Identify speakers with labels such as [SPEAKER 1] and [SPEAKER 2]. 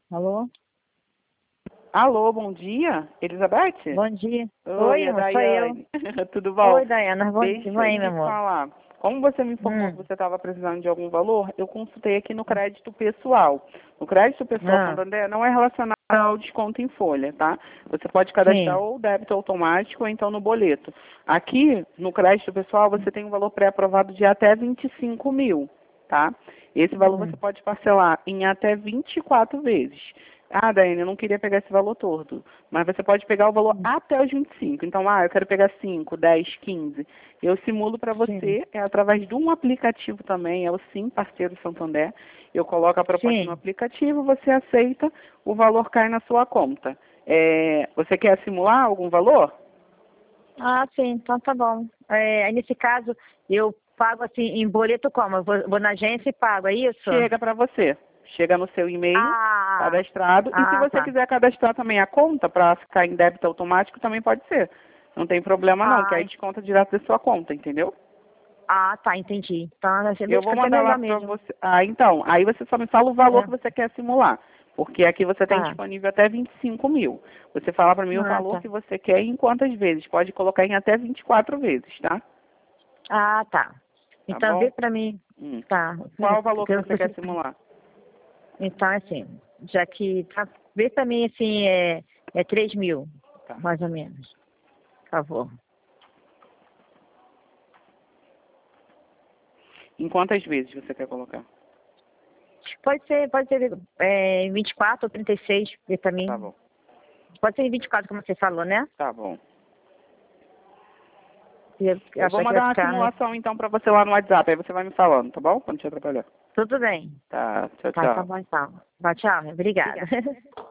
[SPEAKER 1] Alô?
[SPEAKER 2] Alô, bom dia, Elizabeth?
[SPEAKER 1] Bom dia.
[SPEAKER 2] Oi,
[SPEAKER 1] Oi,
[SPEAKER 2] é
[SPEAKER 1] amor, sou eu.
[SPEAKER 2] Daiane. Tudo bom?
[SPEAKER 1] Oi, Dayana. Bom dia.
[SPEAKER 2] Deixa eu
[SPEAKER 1] Oi, meu
[SPEAKER 2] te
[SPEAKER 1] amor.
[SPEAKER 2] falar. Como você me informou que
[SPEAKER 1] Hum.
[SPEAKER 2] você estava precisando de algum valor, eu consultei aqui no crédito pessoal. O crédito pessoal
[SPEAKER 1] Ah,
[SPEAKER 2] Santander não é relacionado ao desconto em folha, tá? Você pode cadastrar
[SPEAKER 1] sim.
[SPEAKER 2] ou débito automático ou então no boleto. Aqui, no crédito pessoal, você tem um valor pré-aprovado de até 25 mil, tá? Esse valor você
[SPEAKER 1] Hum.
[SPEAKER 2] pode parcelar em até 24 vezes. Ah, Daiane, eu não queria pegar esse valor todo. Mas você pode pegar o valor até os 25. Então, eu quero pegar 5, 10, 15. Eu simulo para
[SPEAKER 1] Sim.
[SPEAKER 2] você, é através de um aplicativo também, é o Sim Parceiro Santander. Eu coloco a proposta no
[SPEAKER 1] Sim.
[SPEAKER 2] aplicativo, você aceita, o valor cai na sua conta. Você quer simular algum valor?
[SPEAKER 1] Ah, sim. Então tá bom. Aí, nesse caso, eu pago assim em boleto como? Eu vou na agência e pago, é isso?
[SPEAKER 2] Chega para você. Chega no seu e-mail
[SPEAKER 1] Ah,
[SPEAKER 2] cadastrado. E se você
[SPEAKER 1] tá.
[SPEAKER 2] quiser cadastrar também a conta para ficar em débito automático, também pode ser. Não tem problema não, que
[SPEAKER 1] Ah,
[SPEAKER 2] aí desconta direto da sua conta, entendeu?
[SPEAKER 1] tá, entendi. Então, nesse
[SPEAKER 2] Eu
[SPEAKER 1] vídeo
[SPEAKER 2] vou
[SPEAKER 1] fica até
[SPEAKER 2] mandar lá
[SPEAKER 1] melhor
[SPEAKER 2] para
[SPEAKER 1] mesmo.
[SPEAKER 2] você. Ah, então, aí você só me fala o valor
[SPEAKER 1] É.
[SPEAKER 2] que você quer simular. Porque aqui você tem
[SPEAKER 1] Tá.
[SPEAKER 2] disponível até 25 mil. Você fala para mim o
[SPEAKER 1] Ah,
[SPEAKER 2] valor
[SPEAKER 1] tá.
[SPEAKER 2] que você quer e em quantas vezes. Pode colocar em até 24 vezes, tá?
[SPEAKER 1] Ah, tá.
[SPEAKER 2] Tá
[SPEAKER 1] Então, vê
[SPEAKER 2] bom?
[SPEAKER 1] pra mim.
[SPEAKER 2] Hum.
[SPEAKER 1] Tá.
[SPEAKER 2] Qual o valor que você quer simular?
[SPEAKER 1] Então, assim, já que vê pra mim, assim, é 3 mil,
[SPEAKER 2] Tá.
[SPEAKER 1] mais ou menos, por favor.
[SPEAKER 2] Em quantas vezes você quer colocar?
[SPEAKER 1] Pode ser 24 ou 36, vê pra
[SPEAKER 2] Tá
[SPEAKER 1] mim.
[SPEAKER 2] bom.
[SPEAKER 1] Pode ser em 24, como você falou, né?
[SPEAKER 2] Tá bom.
[SPEAKER 1] Eu
[SPEAKER 2] Eu vou
[SPEAKER 1] achar que vai
[SPEAKER 2] mandar uma
[SPEAKER 1] ficar, né?
[SPEAKER 2] simulação então para você lá no WhatsApp. Aí você vai me falando, tá bom? Quando te atrapalhar.
[SPEAKER 1] Tudo bem.
[SPEAKER 2] Tá. Tchau,
[SPEAKER 1] Tá
[SPEAKER 2] tchau.
[SPEAKER 1] bom então. Tchau, obrigada.
[SPEAKER 2] Obrigada.